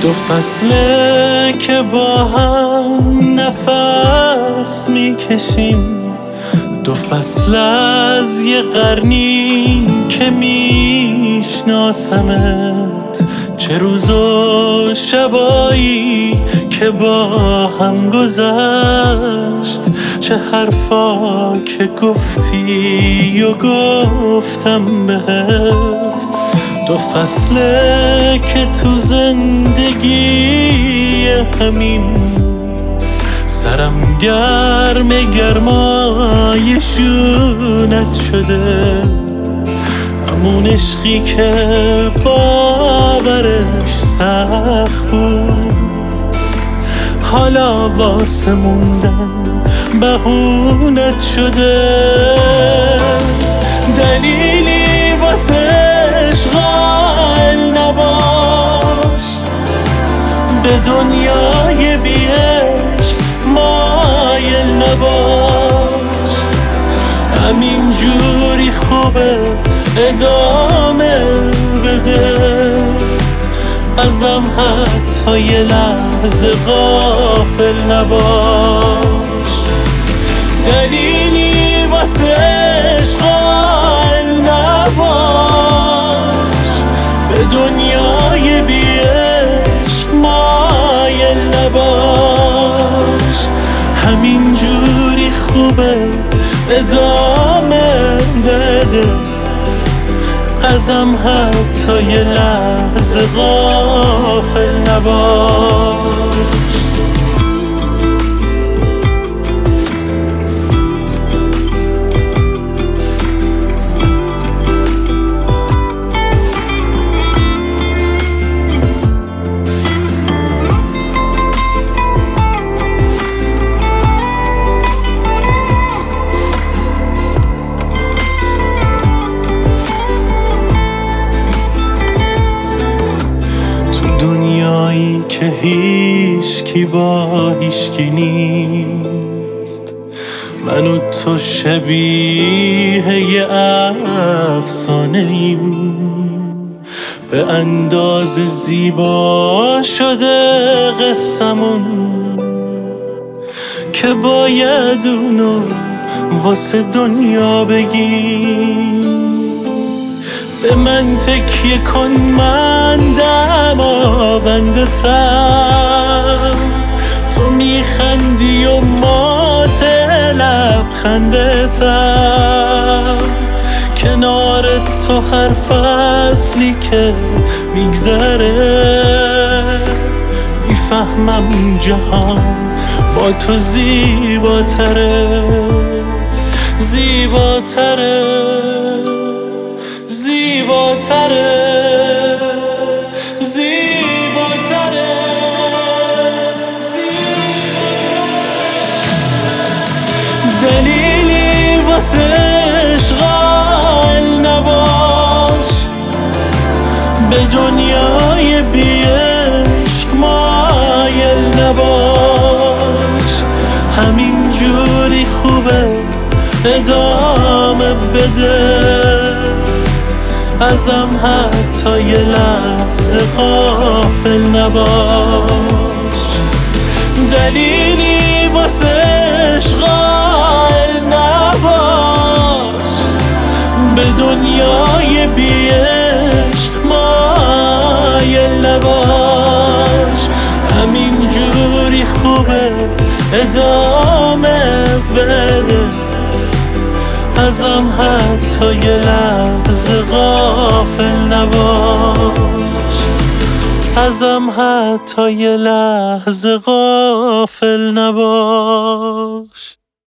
دو فصله که با هم نفس میکشیم، دو فصل از یه قرنی که میشناسمت، چه روز و شبایی که با هم گذشت، چه حرفا که گفتی و گفتم بهت. دو فصله که تو زندگی همین سرم گرم گرمای شونت شده، همون عشقی که باورش سخت بود حالا واسه موندن بهونت شده. دلیلی واسه عشق قائل نباش، به دنیای بی عشق مایل نباش، همین جوری خوبه ادامه بده، ازم حتی یه لحظه غافل نباش. دلیلی واسه عشق قائل نباش، به دنیای بی عشق مایل نباش، همین جوری خوبه ادامه بده، ازم حتی یه لحظه غافل نباش. دنیایی که هیچکی با هیچکی نیست، من و تو شبیه یه افسانه ایم، به اندازه زیبا شده قصمون که باید اونو واسه دنیا بگیم. به من تکیه کن، من دماونده تم، تو میخندی و مات لبخنده تم، کنار تو هر فصلی که میگذره میفهمم جهان با تو زیباتره، زیباتره، زیباتره، زیباتره، زیباتره. دلیلی واسه عشق قائل نباش، به دنیای بی عشق مایل نباش، همین جوری خوبه ادامه بده، ازم حتی یه لحظه غافل نباش. دلیلی واسه عشق قائل نباش، به دنیای بی عشق مایل نباش، همین جوری خوبه ادامه بده، ازم حتی یه لحظه غافل نباش، ازم حتی یه لحظه غافل نباش.